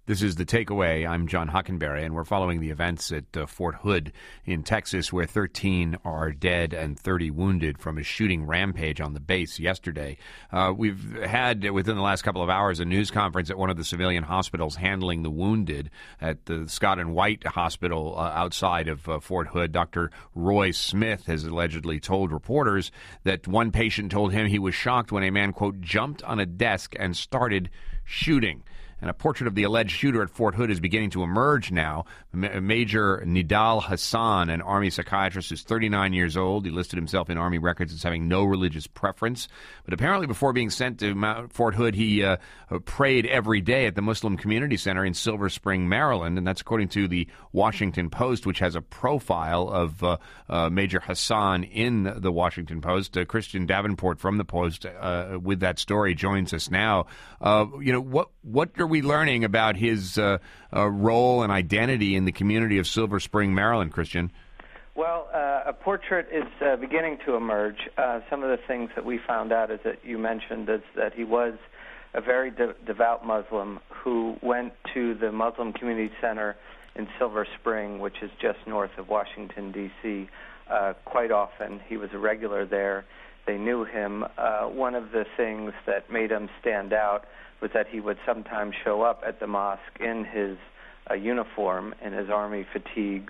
This is The Takeaway. I'm John Hockenberry, and we're following the events at Fort Hood in Texas, where 13 are dead and 30 wounded from a shooting rampage on the base yesterday. We've had, within the last couple of hours, a news conference at one of the civilian hospitals handling the wounded at the Scott and White Hospital outside of Fort Hood. Dr. Roy Smith has allegedly told reporters that one patient told him he was shocked when a man, quote, jumped on a desk and started shooting. And a portrait of the alleged shooter at Fort Hood is beginning to emerge now. Major Nidal Hasan, an Army psychiatrist, is 39 years old. He listed himself in Army records as having no religious preference. But apparently before being sent to Fort Hood, he prayed every day at the Muslim Community Center in Silver Spring, Maryland. And that's according to the Washington Post, which has a profile of Major Hasan in the Washington Post. Christian Davenport from the Post with that story joins us now. What are we learning about his role and identity in the community of Silver Spring, Maryland, Christian? Well, a portrait is beginning to emerge. Some of the things that we found out, as that you mentioned, is that he was a very devout Muslim who went to the Muslim Community Center in Silver Spring, which is just north of Washington, D.C., quite often. He was a regular there. They knew him. One of the things that made him stand out was that he would sometimes show up at the mosque in his uniform, in his Army fatigues,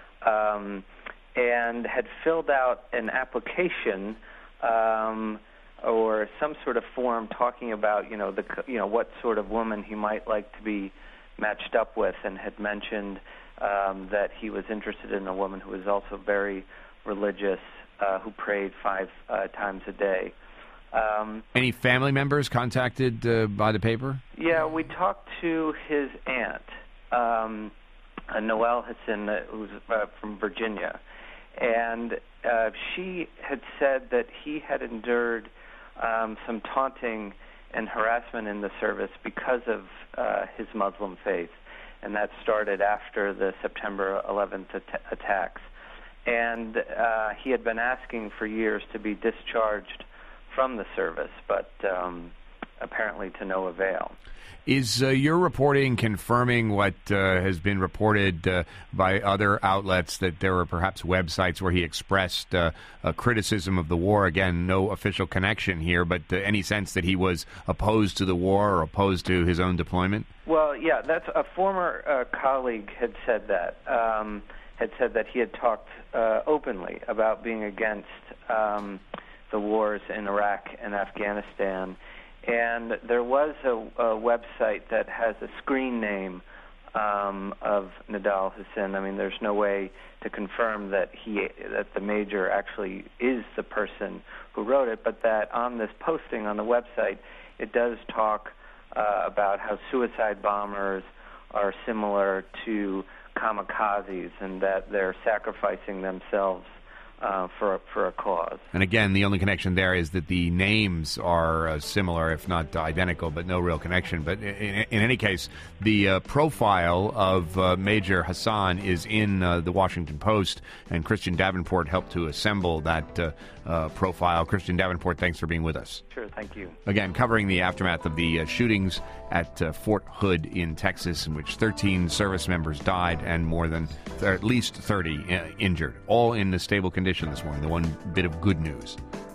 and had filled out an application or some sort of form talking about, what sort of woman he might like to be matched up with, and had mentioned that he was interested in a woman who was also very religious, who prayed 5 times a day. Any family members contacted by the paper? Yeah, we talked to his aunt, Noelle Hassan, who's from Virginia, and she had said that he had endured some taunting and harassment in the service because of his Muslim faith, and that started after the September 11th attacks. And he had been asking for years to be discharged from the service, but apparently to no avail. Is your reporting confirming what has been reported by other outlets, that there were perhaps websites where he expressed a criticism of the war? Again, no official connection here, but any sense that he was opposed to the war or opposed to his own deployment? Well, yeah, that's a former colleague had said that. He had talked openly about being against the wars in Iraq and Afghanistan. And there was a website that has a screen name of Nidal Hasan. I mean, there's no way to confirm that the major actually is the person who wrote it, but that on this posting on the website, it does talk about how suicide bombers are similar to kamikazes, and that they're sacrificing themselves for a cause. And again, the only connection there is that the names are similar, if not identical, but no real connection. But in any case, the profile of Major Hasan is in the Washington Post, and Christian Davenport helped to assemble that profile. Christian Davenport, thanks for being with us. Sure, thank you. Again, covering the aftermath of the shootings at Fort Hood in Texas, in which 13 service members died and at least 30 injured, all in a stable condition this morning. The one bit of good news.